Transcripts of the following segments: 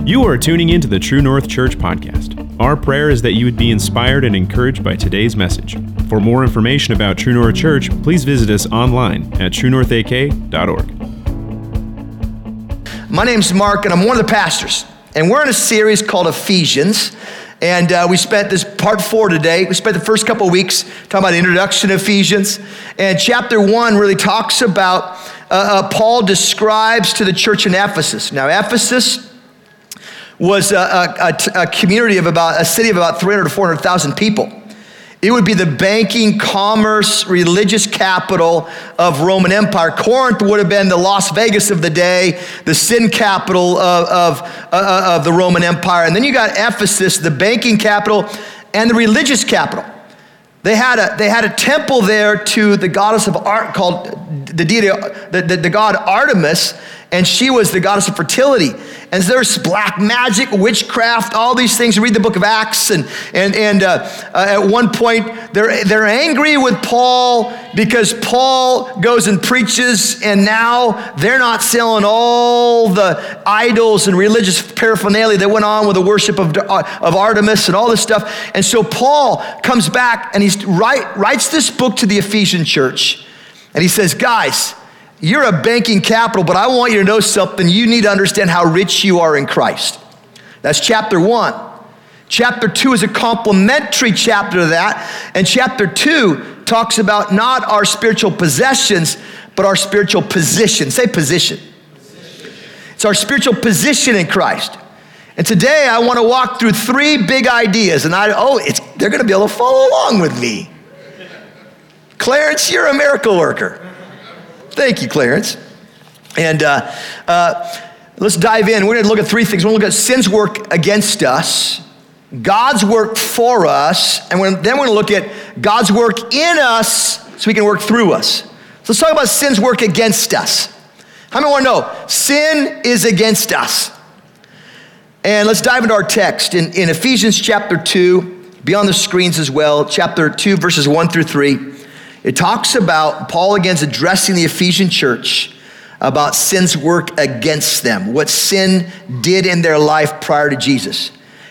You are tuning into the True North Church podcast. Our prayer is that you would be inspired and encouraged by today's message. For more information about True North Church, please visit us online at truenorthak.org. My name's Mark, and I'm one of the pastors. And we're in a series called Ephesians. And we spent this part 4 today. We spent the first couple of weeks talking about the introduction of Ephesians. And chapter 1 really talks about, Paul describes to the church in Ephesus. Now, Ephesus was a community of a city of about 300 to 400,000 people. It would be the banking, commerce, religious capital of Roman Empire. Corinth would have been the Las Vegas of the day, the sin capital of the Roman Empire. And then you got Ephesus, the banking capital and the religious capital. They had a temple there to the goddess of art called the deity, the god Artemis, and she was the goddess of fertility. And there's black magic, witchcraft, all these things. You read the book of Acts, and at one point they're angry with Paul because Paul goes and preaches, and now they're not selling all the idols and religious paraphernalia that went on with the worship of Artemis and all this stuff. And so Paul comes back and he writes this book to the Ephesian church, and he says, guys, you're a banking capital, but I want you to know something. You need to understand how rich you are in Christ. That's chapter 1. Chapter 2 is a complementary chapter to that. And chapter 2 talks about not our spiritual possessions, but our spiritual position. Say position. It's our spiritual position in Christ. And today I want to walk through 3 big ideas. And they're going to be able to follow along with me. Clarence, you're a miracle worker. Thank you, Clarence. And let's dive in. We're going to look at 3 things. We're going to look at sin's work against us, God's work for us, and then we're going to look at God's work in us so he can work through us. So let's talk about sin's work against us. How many want to know? Sin is against us. And let's dive into our text in Ephesians chapter 2, be on the screens as well, chapter 2, verses 1 through 3. It talks about Paul again addressing the Ephesian church about sin's work against them, what sin did in their life prior to Jesus.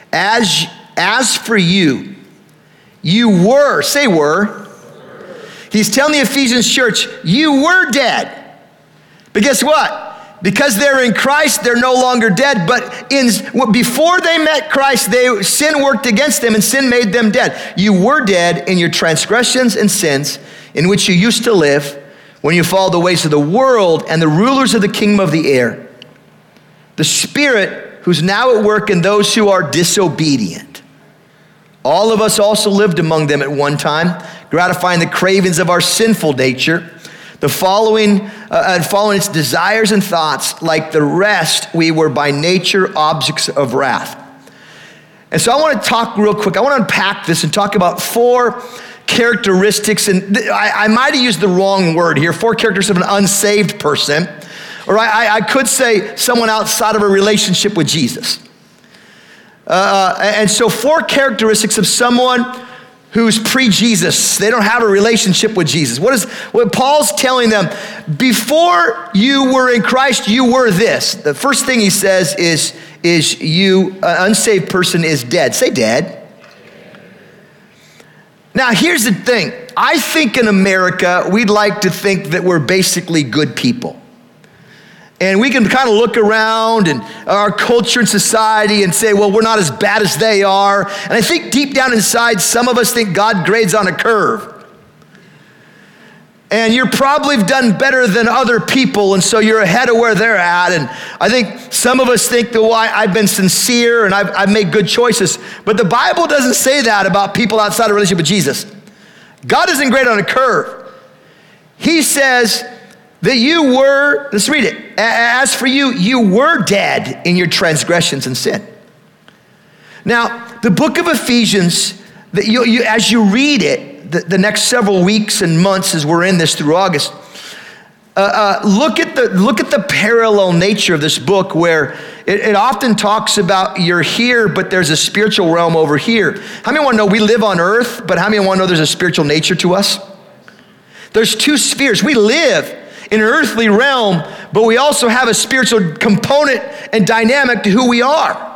As for you, you were, say were. He's telling the Ephesians church, you were dead. But guess what? Because they're in Christ, they're no longer dead. But before they met Christ, sin worked against them and sin made them dead. You were dead in your transgressions and sins in which you used to live when you followed the ways of the world and the rulers of the kingdom of the air, the spirit who's now at work in those who are disobedient. All of us also lived among them at one time, gratifying the cravings of our sinful nature, following its desires and thoughts. Like the rest, we were by nature objects of wrath. And so I want to talk real quick. I want to unpack this and talk about 4 characteristics, and I might have used the wrong word here, 4 characteristics of an unsaved person, or I could say someone outside of a relationship with Jesus. And so 4 characteristics of someone who's pre-Jesus. They don't have a relationship with Jesus. What Paul's telling them, before you were in Christ, you were this. The first thing he says is you, an unsaved person is dead. Say dead. Now, here's the thing. I think in America, we'd like to think that we're basically good people. And we can kind of look around and our culture and society and say, well, we're not as bad as they are. And I think deep down inside, some of us think God grades on a curve. And you're probably done better than other people, and so you're ahead of where they're at. And I think some of us think that, well, I've been sincere and I've made good choices. But the Bible doesn't say that about people outside a relationship with Jesus. God isn't grade on a curve. He says that you were, let's read it. As for you, you were dead in your transgressions and sin. Now, the book of Ephesians, as you read it, the next several weeks and months as we're in this through August, look at the parallel nature of this book, where it often talks about you're here, but there's a spiritual realm over here. How many want to know we live on earth, but how many want to know there's a spiritual nature to us? There's 2 spheres. We live in an earthly realm, but we also have a spiritual component and dynamic to who we are.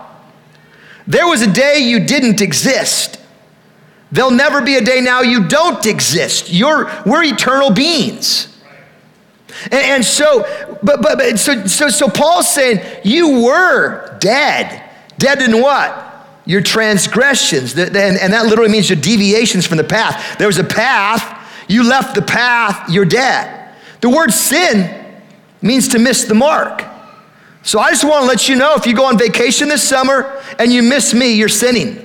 There was a day you didn't exist. There'll never be a day now you don't exist. We're eternal beings. And so Paul's saying you were dead. Dead in what? Your transgressions. And that literally means your deviations from the path. There was a path. You left the path. You're dead. The word sin means to miss the mark. So I just want to let you know, if you go on vacation this summer and you miss me, you're sinning.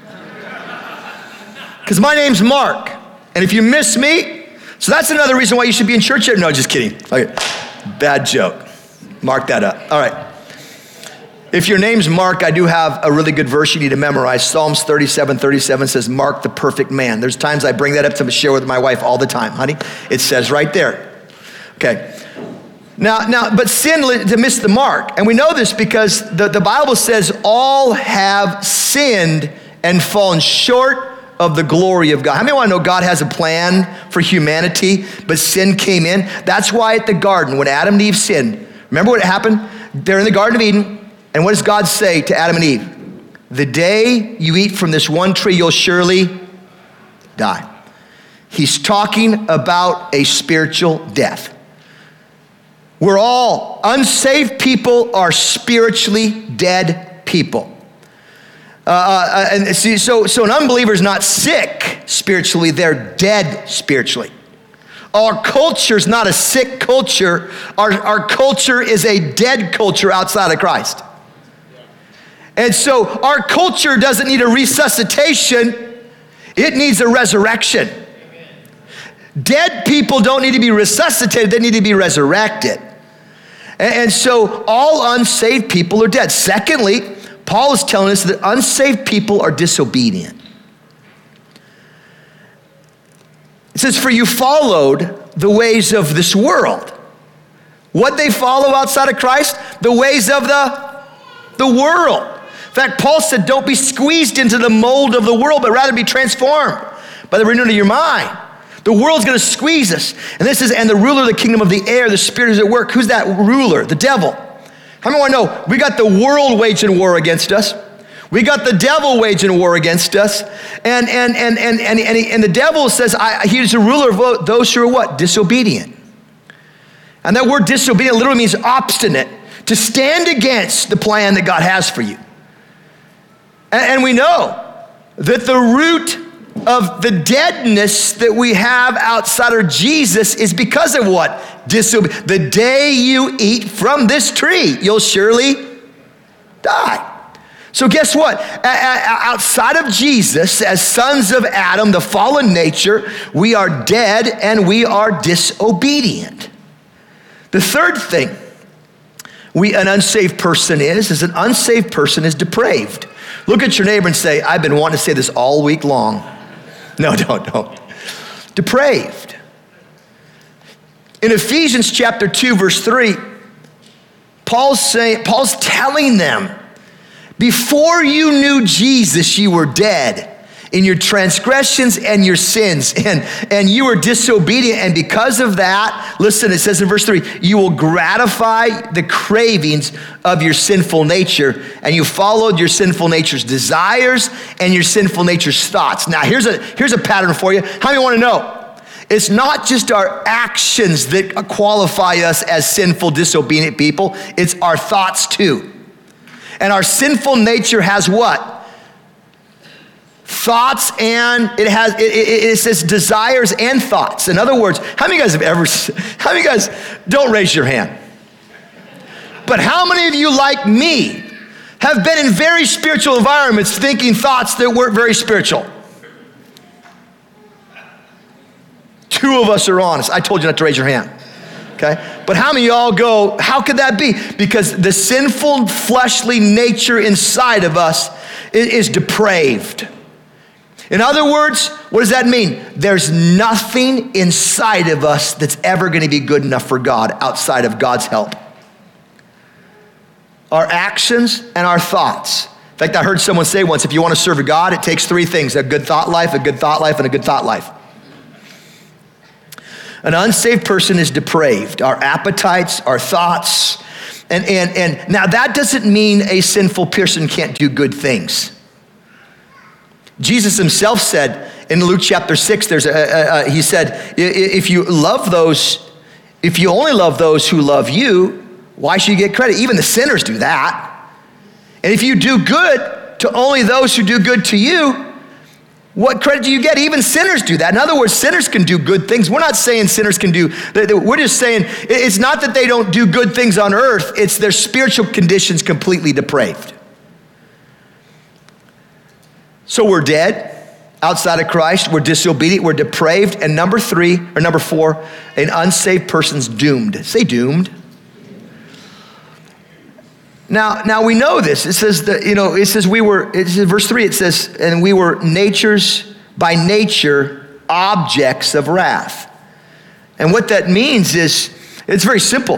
Because my name's Mark. And if you miss me, so that's another reason why you should be in church here. No, just kidding. Okay. Bad joke. Mark that up. All right. If your name's Mark, I do have a really good verse you need to memorize. Psalms 37:37 says, Mark the perfect man. There's times I bring that up to share with my wife all the time, honey. It says right there. Okay. Now, but sin to miss the mark. And we know this because the Bible says all have sinned and fallen short of the glory of God. How many want to know God has a plan for humanity, but sin came in? That's why at the garden, when Adam and Eve sinned, remember what happened? They're in the Garden of Eden. And what does God say to Adam and Eve? The day you eat from this one tree, you'll surely die. He's talking about a spiritual death. We're all unsaved people are spiritually dead people. So an unbeliever is not sick spiritually, they're dead spiritually. Our culture is not a sick culture. Our culture is a dead culture outside of Christ. And so our culture doesn't need a resuscitation, it needs a resurrection. Dead people don't need to be resuscitated, they need to be resurrected. And so all unsaved people are dead. Secondly, Paul is telling us that unsaved people are disobedient. It says, for you followed the ways of this world. What they follow outside of Christ? The ways of the world. In fact, Paul said, don't be squeezed into the mold of the world, but rather be transformed by the renewing of your mind. The world's going to squeeze us. And the ruler of the kingdom of the air, the spirit is at work. Who's that ruler? The devil. How many want to know? We got the world waging war against us. We got the devil waging war against us. And the devil says, he's a ruler of those who are what? Disobedient. And that word disobedient literally means obstinate, to stand against the plan that God has for you. And we know that the root of the deadness that we have outside of Jesus is because of what? Disobedience. The day you eat from this tree, you'll surely die. So guess what? Outside of Jesus, as sons of Adam, the fallen nature, we are dead and we are disobedient. The third thing an unsaved person is an unsaved person is depraved. Look at your neighbor and say, I've been wanting to say this all week long. No, don't. Depraved. In Ephesians chapter 2, verse 3, Paul's telling them, before you knew Jesus, you were dead in your transgressions and your sins, and you were disobedient, and because of that, listen, it says in verse 3, you will gratify the cravings of your sinful nature, and you followed your sinful nature's desires and your sinful nature's thoughts. Now, here's a pattern for you. How many want to know? It's not just our actions that qualify us as sinful, disobedient people, it's our thoughts too. And our sinful nature has what? Thoughts, and it says desires and thoughts. In other words, how many of you guys don't raise your hand, but how many of you, like me, have been in very spiritual environments thinking thoughts that weren't very spiritual? Two of us are honest. I told you not to raise your hand. Okay? But how many of y'all go, how could that be? Because the sinful fleshly nature inside of us is depraved. In other words, what does that mean? There's nothing inside of us that's ever going to be good enough for God outside of God's help. Our actions and our thoughts. In fact, I heard someone say once, if you want to serve God, it takes three things: a good thought life, a good thought life, and a good thought life. An unsaved person is depraved. Our appetites, our thoughts, And now that doesn't mean a sinful person can't do good things. Jesus himself said in Luke chapter 6, he said, if you only love those who love you, why should you get credit? Even the sinners do that. And if you do good to only those who do good to you, what credit do you get? Even sinners do that. In other words, sinners can do good things. We're not saying sinners can do, we're just saying it's not that they don't do good things on earth, it's their spiritual conditions completely depraved. So we're dead outside of Christ, we're disobedient, we're depraved, and number four, an unsaved person's doomed. Say doomed. Now we know this. It says that, verse 3, it says, and we were by nature, objects of wrath. And what that means is, it's very simple.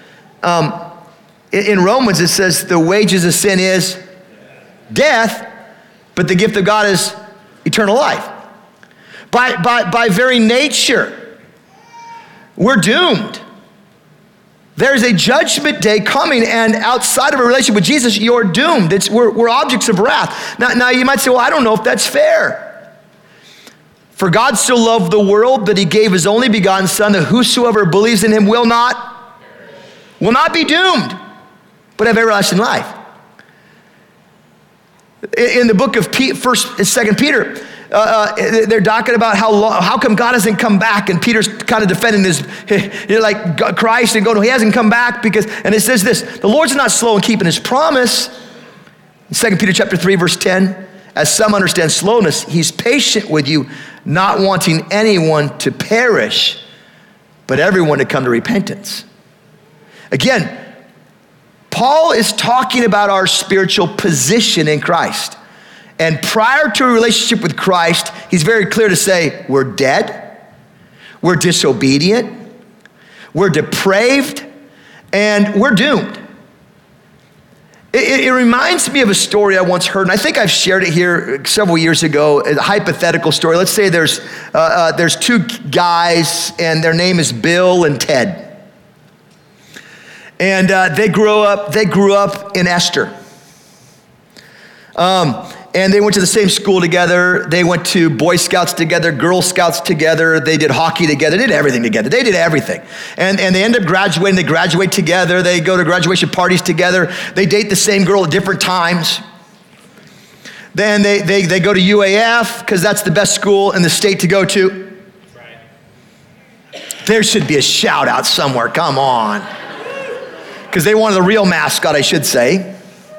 In Romans, it says the wages of sin is death, but the gift of God is eternal life. By very nature, we're doomed. There's a judgment day coming, and outside of a relationship with Jesus, you're doomed. We're objects of wrath. Now you might say, well, I don't know if that's fair. For God so loved the world that he gave his only begotten Son, that whosoever believes in him will not be doomed, but have everlasting life. In the book of 1st and 2nd Peter, they're talking about how come God hasn't come back, and Peter's kind of defending Christ and going, he hasn't come back and it says this, the Lord's not slow in keeping his promise. In 2 Peter chapter 3, verse 10, as some understand slowness, he's patient with you, not wanting anyone to perish, but everyone to come to repentance. Again, Paul is talking about our spiritual position in Christ. And prior to a relationship with Christ, he's very clear to say, we're dead, we're disobedient, we're depraved, and we're doomed. It reminds me of a story I once heard, and I think I've shared it here several years ago, a hypothetical story. Let's say there's two guys, and their name is Bill and Ted. And they grew up in Esther. And they went to the same school together. They went to Boy Scouts together, Girl Scouts together. They did hockey together. They did everything together. They did everything. And they end up graduating. They graduate together. They go to graduation parties together. They date the same girl at different times. Then they go to UAF because that's the best school in the state to go to. There should be a shout out somewhere. Come on. Because they wanted the real mascot, I should say.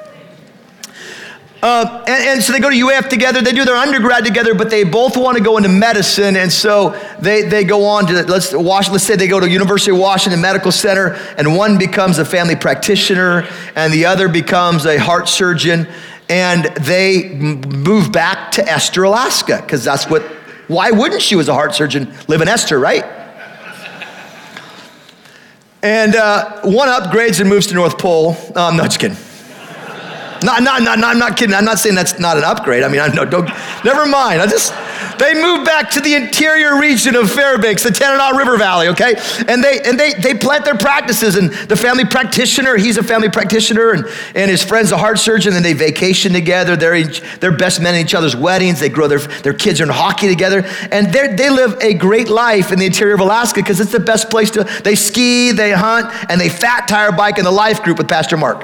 And so they go to UF together, they do their undergrad together, but they both want to go into medicine, and so they go on to, let's say they go to University of Washington Medical Center, and one becomes a family practitioner, and the other becomes a heart surgeon, and they move back to Esther, Alaska, because why wouldn't you as a heart surgeon live in Esther, right? And one upgrades and moves to North Pole. No, just kidding. No, I'm not kidding. I'm not saying that's not an upgrade. I mean, never mind. They moved back to the interior region of Fairbanks, the Tanana River Valley, okay? And they plant their practices, and the family practitioner, he's a family practitioner, and his friend's a heart surgeon, and they vacation together. They're best men in each other's weddings. They grow their kids are in hockey together, and they live a great life in the interior of Alaska because it's the best place they ski, they hunt, and they fat tire bike in the life group with Pastor Mark.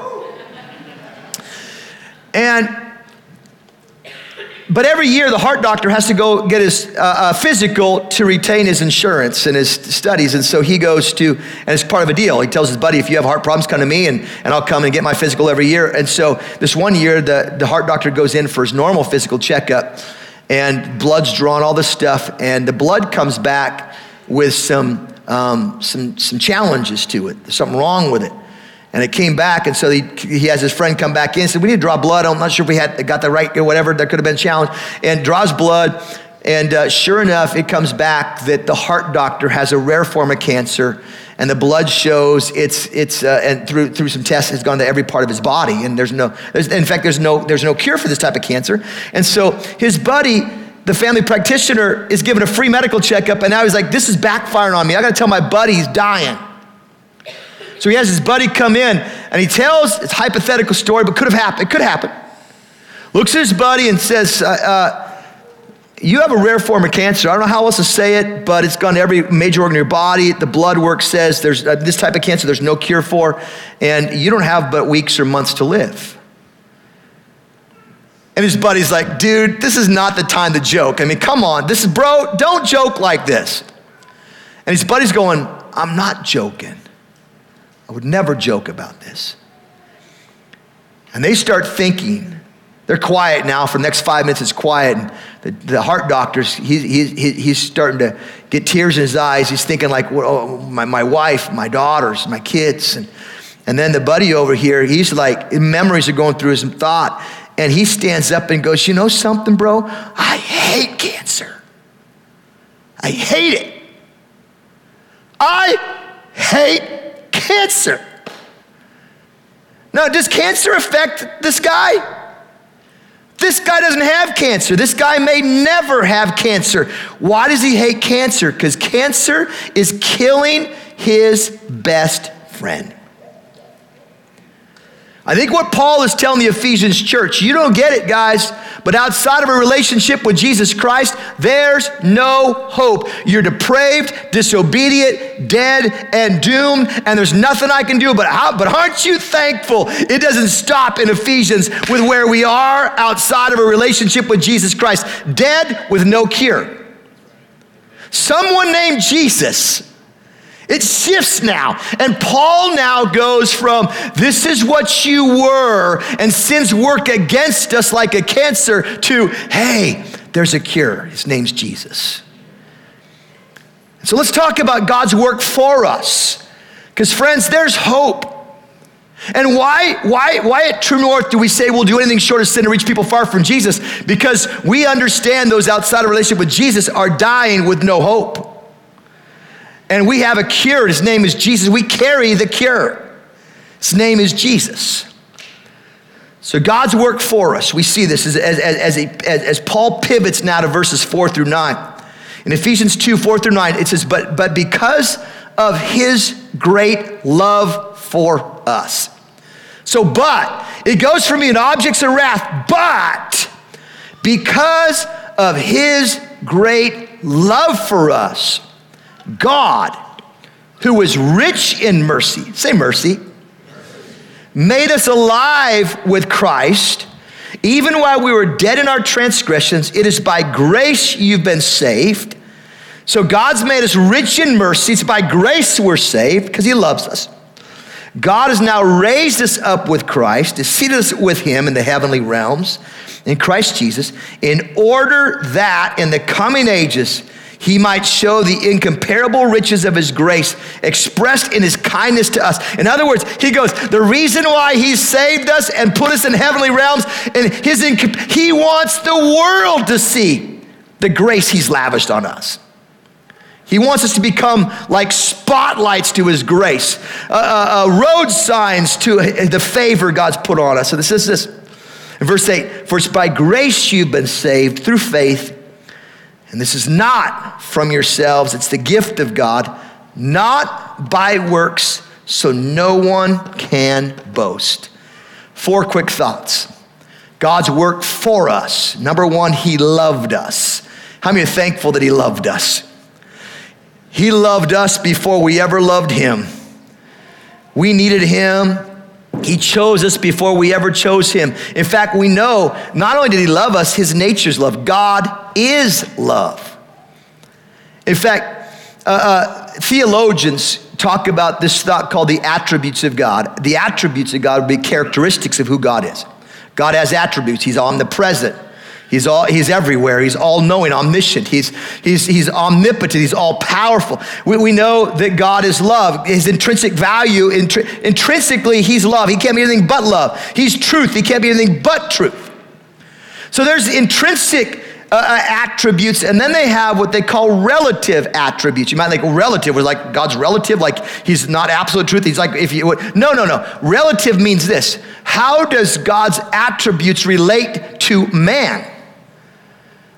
But every year the heart doctor has to go get his physical to retain his insurance and his studies. And so he goes to, and it's part of a deal. He tells his buddy, if you have heart problems, come to me and I'll come and get my physical every year. And so this one year the heart doctor goes in for his normal physical checkup, and blood's drawn, all this stuff. And the blood comes back with some challenges to it. There's something wrong with it. And it came back, and so he has his friend come back in and said, we need to draw blood. I'm not sure if we got the right, or whatever, there could have been a challenge. And draws blood, and sure enough, it comes back that the heart doctor has a rare form of cancer, and the blood shows and through some tests, it's gone to every part of his body, and there's no cure for this type of cancer. And so his buddy, the family practitioner, is given a free medical checkup, and now he's like, this is backfiring on me. I gotta tell my buddy he's dying. So he has his buddy come in, And he tells, it's a hypothetical story, but it could happen. Looks at his buddy and says, you have a rare form of cancer. I don't know how else to say it, but it's gone to every major organ in your body. The blood work says there's this type of cancer there's no cure for, and you don't have but weeks or months to live. And his buddy's like, dude, this is not the time to joke. I mean, come on, bro, don't joke like this. And his buddy's going, I'm not joking. I would never joke about this. And they start thinking. They're quiet now. For the next 5 minutes, it's quiet. And the heart doctor's, he's starting to get tears in his eyes. He's thinking like, well, my wife, my daughters, my kids. And then the buddy over here, he's like, memories are going through his thought. And he stands up and goes, you know something, bro? I hate cancer. I hate it. I hate cancer. Now, does cancer affect this guy? This guy doesn't have cancer. This guy may never have cancer. Why does he hate cancer? Because cancer is killing his best friend. I think what Paul is telling the Ephesians church, you don't get it, guys, but outside of a relationship with Jesus Christ, there's no hope. You're depraved, disobedient, dead, and doomed, and there's nothing I can do. But aren't you thankful it doesn't stop in Ephesians with where we are outside of a relationship with Jesus Christ, dead with no cure. Someone named Jesus. It shifts now. And Paul now goes from, this is what you were, and sin's work against us like a cancer, to, hey, there's a cure. His name's Jesus. So let's talk about God's work for us. Because friends, there's hope. And why at True North do we say we'll do anything short of sin to reach people far from Jesus? Because we understand those outside of a relationship with Jesus are dying with no hope. And we have a cure. His name is Jesus. We carry the cure. His name is Jesus. So God's work for us. We see this as Paul pivots now to verses 4 through 9. In Ephesians 2, 4 through 9, it says, but because of his great love for us. So, but, it goes from being objects of wrath, but because of his great love for us, God, who was rich in mercy, say mercy, made us alive with Christ, even while we were dead in our transgressions. It is by grace you've been saved. So God's made us rich in mercy. It's by grace we're saved because he loves us. God has now raised us up with Christ, seated us with him in the heavenly realms in Christ Jesus, in order that in the coming ages he might show the incomparable riches of his grace expressed in his kindness to us. In other words, he goes, the reason why he saved us and put us in heavenly realms, and he wants the world to see the grace he's lavished on us. He wants us to become like spotlights to his grace, road signs to the favor God's put on us. So this is this. In verse 8, for it's by grace you've been saved through faith. And this is not from yourselves, it's the gift of God, not by works, so no one can boast. 4 quick thoughts. God's work for us. Number 1, he loved us. How many are thankful that he loved us? He loved us before we ever loved him. We needed him. He chose us before we ever chose him. In fact, we know not only did he love us, his nature's love. God is love. In fact, theologians talk about this thought called the attributes of God. The attributes of God would be characteristics of who God is. God has attributes. He's omnipresent. He's everywhere. He's all-knowing, omniscient. He's omnipotent. He's all-powerful. We know that God is love. His intrinsic value, intrinsically, he's love. He can't be anything but love. He's truth. He can't be anything but truth. So there's intrinsic attributes, and then they have what they call relative attributes. You might think relative was like God's relative, like he's not absolute truth. He's like, no. Relative means this. How does God's attributes relate to man?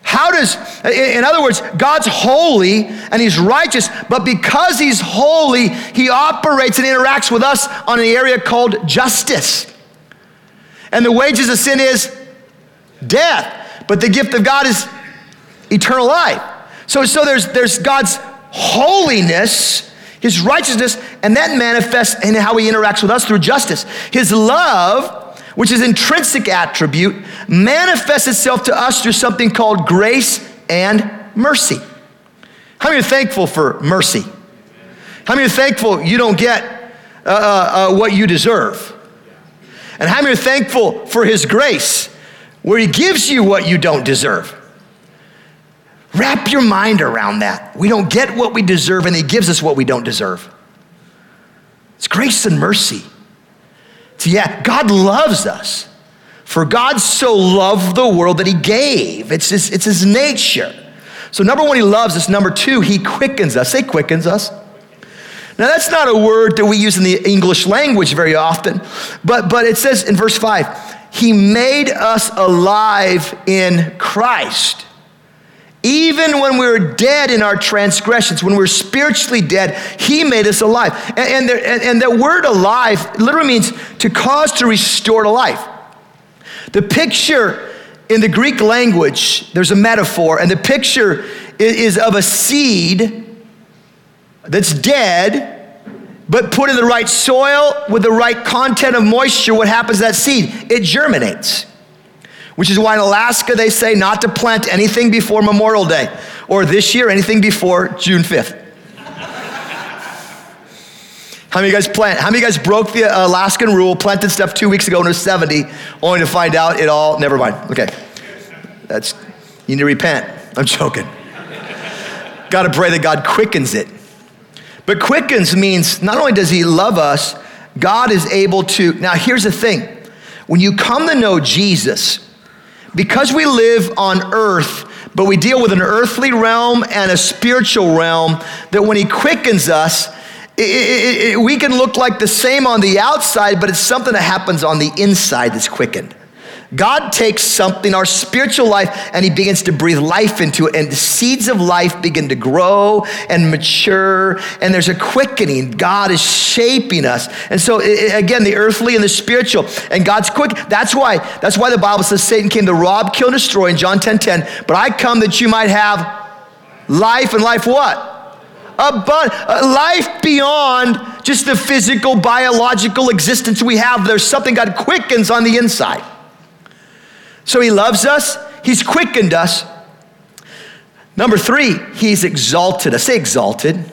In other words, God's holy and he's righteous, but because he's holy, he operates and interacts with us on an area called justice. And the wages of sin is death, but the gift of God is eternal life. So there's God's holiness, his righteousness, and that manifests in how he interacts with us through justice. His love, which is intrinsic attribute, manifests itself to us through something called grace and mercy. How many are thankful for mercy? How many are thankful you don't get what you deserve? And how many are thankful for his grace, where he gives you what you don't deserve? Wrap your mind around that. We don't get what we deserve, and he gives us what we don't deserve. It's grace and mercy. So yeah, God loves us. For God so loved the world that he gave. It's his nature. So number one, he loves us. Number two, he quickens us. Say quickens us. Now that's not a word that we use in the English language very often, but it says in verse 5, he made us alive in Christ. Even when we were dead in our transgressions, when we were spiritually dead, he made us alive. And the word alive literally means to cause to restore to life. The picture in the Greek language, there's a metaphor, and the picture is of a seed that's dead, but put in the right soil with the right content of moisture. What happens to that seed? It germinates. Which is why in Alaska they say not to plant anything before Memorial Day, or this year anything before June 5th. How many of you guys plant? How many of you guys broke the Alaskan rule, planted stuff 2 weeks ago when it was 70, only to find out it all, never mind. Okay, you need to repent. I'm joking. Got to pray that God quickens it. But quickens means not only does he love us, God is able to, now here's the thing. When you come to know Jesus, because we live on earth, but we deal with an earthly realm and a spiritual realm, that when he quickens us, we can look like the same on the outside, but it's something that happens on the inside that's quickened. God takes something, our spiritual life, and he begins to breathe life into it, and the seeds of life begin to grow and mature, and there's a quickening. God is shaping us. And so again, the earthly and the spiritual, and God's quick. That's why the Bible says Satan came to rob, kill, and destroy in John 10:10, but I come that you might have life, and life what? Life beyond just the physical, biological existence we have. There's something God quickens on the inside. So he loves us, he's quickened us. Number three, he's exalted us. Say exalted.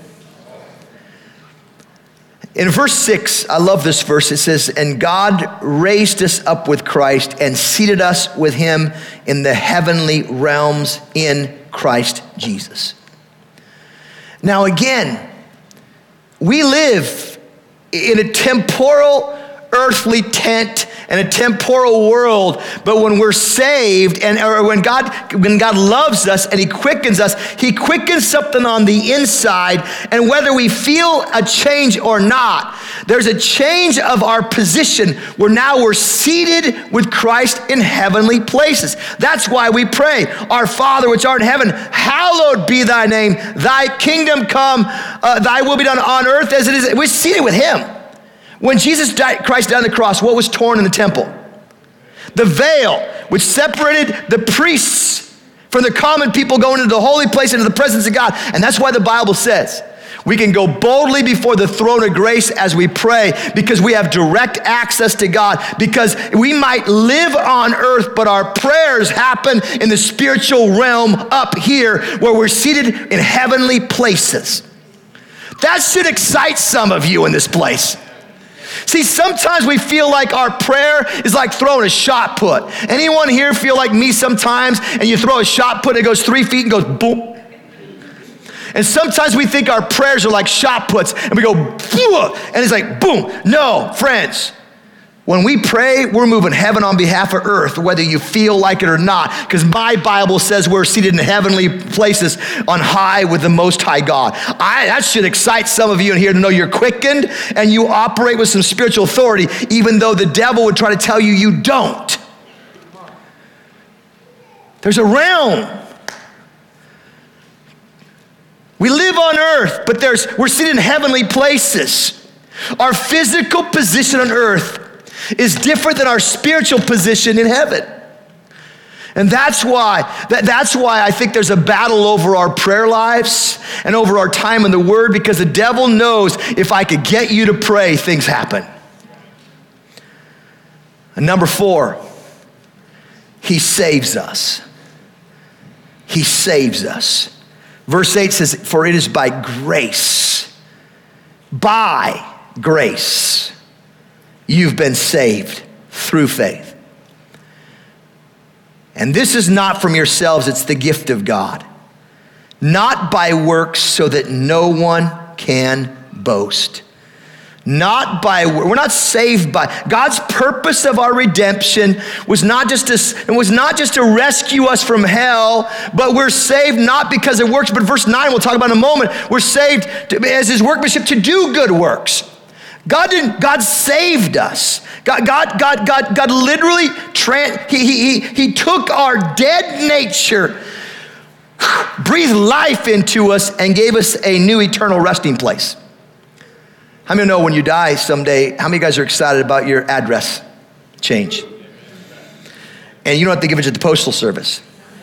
In verse 6, I love this verse. It says, and God raised us up with Christ and seated us with him in the heavenly realms in Christ Jesus. Now again, we live in a temporal, earthly tent and a temporal world, but when we're saved or when God loves us and he quickens us, he quickens something on the inside, and whether we feel a change or not, there's a change of our position where now we're seated with Christ in heavenly places. That's why we pray, our Father which art in heaven, hallowed be thy name, thy kingdom come, thy will be done on earth as it is. We're seated with him. When Christ died on the cross, what was torn in the temple? The veil, which separated the priests from the common people going into the holy place, into the presence of God. And that's why the Bible says we can go boldly before the throne of grace as we pray, because we have direct access to God, because we might live on earth, but our prayers happen in the spiritual realm up here where we're seated in heavenly places. That should excite some of you in this place. See, sometimes we feel like our prayer is like throwing a shot put. Anyone here feel like me sometimes, and you throw a shot put, it goes 3 feet and goes boom? And sometimes we think our prayers are like shot puts, and we go, and it's like boom. No, friends, when we pray, we're moving heaven on behalf of earth, whether you feel like it or not, because my Bible says we're seated in heavenly places on high with the Most High God. That should excite some of you in here to know you're quickened and you operate with some spiritual authority, even though the devil would try to tell you you don't. There's a realm on earth, but we're seated in heavenly places. Our physical position on earth is different than our spiritual position in heaven. And that's why I think there's a battle over our prayer lives and over our time in the Word, because the devil knows if I could get you to pray, things happen. And number 4, he saves us. He saves us. Verse 8 says, for it is by grace, you've been saved through faith. And this is not from yourselves, it's the gift of God. Not by works, so that no one can boast. We're not saved by, God's purpose of our redemption was not just to rescue us from hell, but we're saved not because it works, but verse 9 we'll talk about in a moment, we're saved as his workmanship to do good works. God saved us. God literally, he took our dead nature, breathed life into us, and gave us a new eternal resting place. How many know when you die someday, how many guys are excited about your address change? And you don't have to give it to the postal service.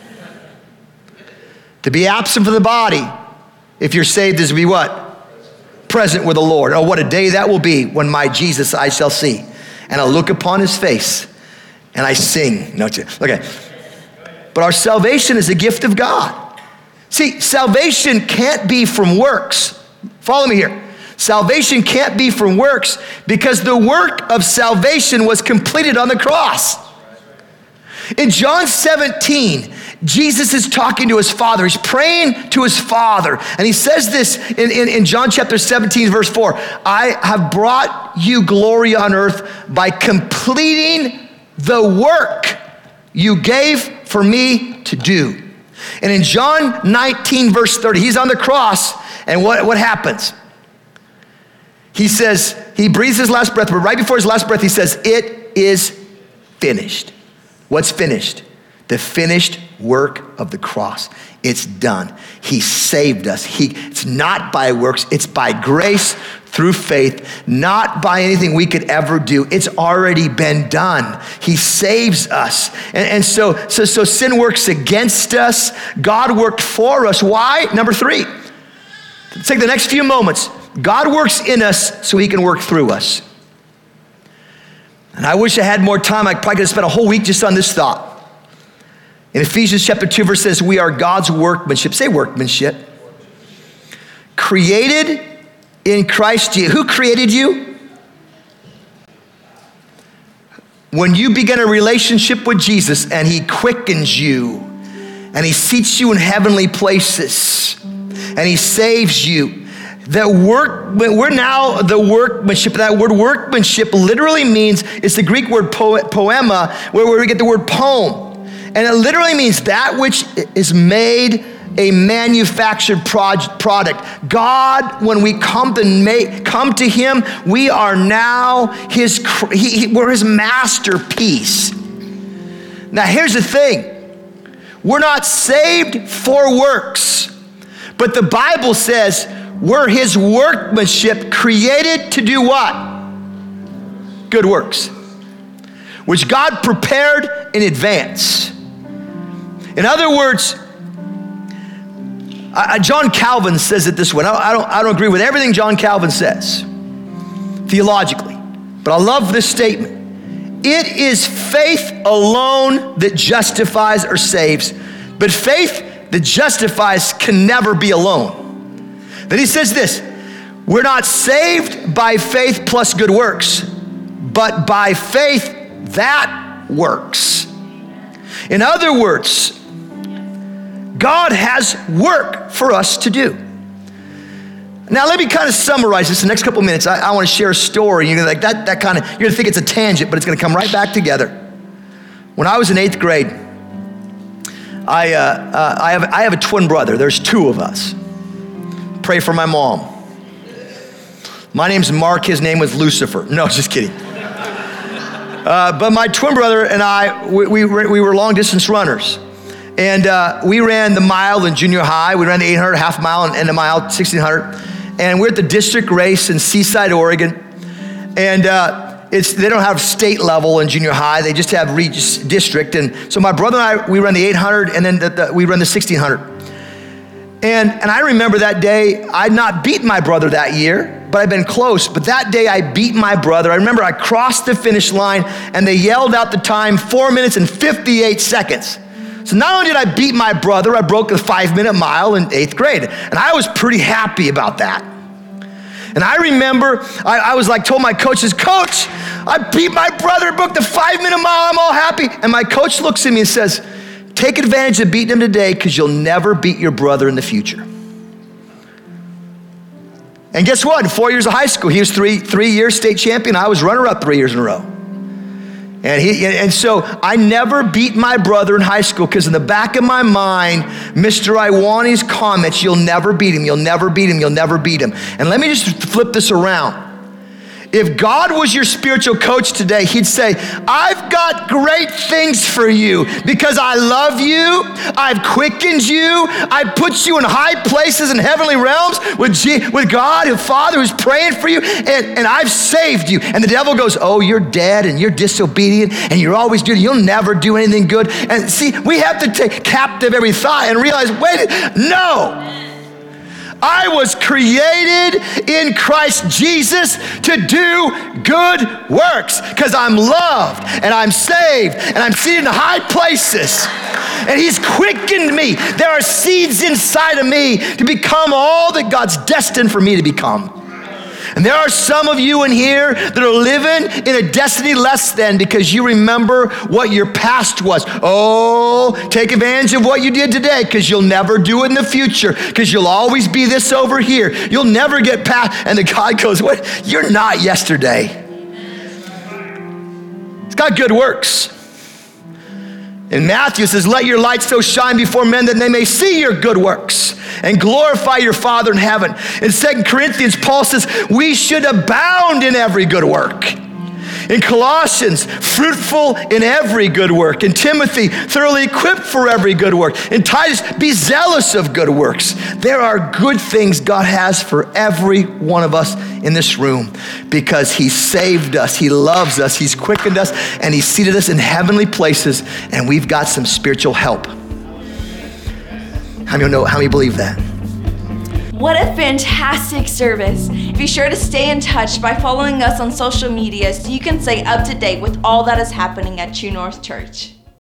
To be absent from the body, if you're saved, is to be what? Present with the Lord. Oh, what a day that will be when my Jesus I shall see. And I'll look upon his face and I sing. No, okay. But our salvation is a gift of God. See, salvation can't be from works. Follow me here. Salvation can't be from works because the work of salvation was completed on the cross. In John 17, Jesus is talking to his Father. He's praying to his Father. And he says this in John chapter 17, verse 4. I have brought you glory on earth by completing the work you gave for me to do. And in John 19, verse 30, he's on the cross. And what happens? He says, he breathes his last breath, but right before his last breath, he says, it is finished. What's finished? The finished work of the cross. It's done. He saved us. It's not by works, it's by grace through faith, not by anything we could ever do. It's already been done. He saves us. And so sin works against us. God worked for us. Why? Number 3. Let's take the next few moments. God works in us so he can work through us. And I wish I had more time. I probably could have spent a whole week just on this thought. In Ephesians chapter 2, verse says, we are God's workmanship. Say workmanship. Created in Christ Jesus. Who created you? When you begin a relationship with Jesus and he quickens you and he seats you in heavenly places and he saves you, we're now the workmanship. That word workmanship literally means, it's the Greek word poema, where we get the word poem. And it literally means that which is made a manufactured product. God, when we come to him, we are now we're his masterpiece. Now here's the thing. We're not saved for works, but the Bible says we're his workmanship, created to do what? Good works, which God prepared in advance. In other words, John Calvin says it this way. I don't agree with everything John Calvin says theologically, but I love this statement. It is faith alone that justifies or saves, but faith that justifies can never be alone. Then he says this, we're not saved by faith plus good works, but by faith that works. In other words, God has work for us to do. Now let me kind of summarize this in the next couple minutes. I want to share a story. You're like that kind of, you're gonna think it's a tangent, but it's gonna come right back together. When I was in 8th grade, I have a twin brother. There's 2 of us. Pray for my mom. My name's Mark, his name was Lucifer. No, just kidding. But my twin brother and I, we were long distance runners. And we ran the mile in junior high. We ran the 800, half mile, and the mile, 1600. And we're at the district race in Seaside, Oregon. And they don't have state level in junior high. They just have district. And so my brother and I, we ran the 800, and then we ran the 1600. And I remember that day, I'd not beat my brother that year, but I'd been close. But that day I beat my brother. I remember I crossed the finish line, and they yelled out the time, 4 minutes and 58 seconds. So not only did I beat my brother, I broke the 5-minute mile in 8th grade. And I was pretty happy about that. And I remember, I was like, told my coaches, Coach, I beat my brother, broke the 5-minute mile, I'm all happy. And my coach looks at me and says, take advantage of beating him today because you'll never beat your brother in the future. And guess what? In 4 years of high school, he was three-year state champion. I was runner-up 3 years in a row. And so I never beat my brother in high school because in the back of my mind, Mr. Iwanie's comments, you'll never beat him, you'll never beat him, you'll never beat him. And let me just flip this around. If God was your spiritual coach today, he'd say, I've got great things for you because I love you, I've quickened you, I put you in high places in heavenly realms with God, the Father who's praying for you, and I've saved you. And the devil goes, oh, you're dead and you're disobedient and you're always doing, you'll never do anything good. And see, we have to take captive every thought and realize, wait, no. I was created in Christ Jesus to do good works because I'm loved and I'm saved and I'm seated in high places. And he's quickened me. There are seeds inside of me to become all that God's destined for me to become. And there are some of you in here that are living in a destiny less than because you remember what your past was. Oh, take advantage of what you did today because you'll never do it in the future because you'll always be this over here. You'll never get past. And the God goes, what? You're not yesterday. It's got good works. In Matthew it says, let your light so shine before men that they may see your good works and glorify your Father in heaven. In 2 Corinthians, Paul says, we should abound in every good work. In Colossians, fruitful in every good work. In Timothy, thoroughly equipped for every good work. In Titus, be zealous of good works. There are good things God has for every one of us in this room because he saved us, he loves us, he's quickened us, and he seated us in heavenly places, and we've got some spiritual help. How many believe that? What a fantastic service. Be sure to stay in touch by following us on social media so you can stay up to date with all that is happening at True North Church.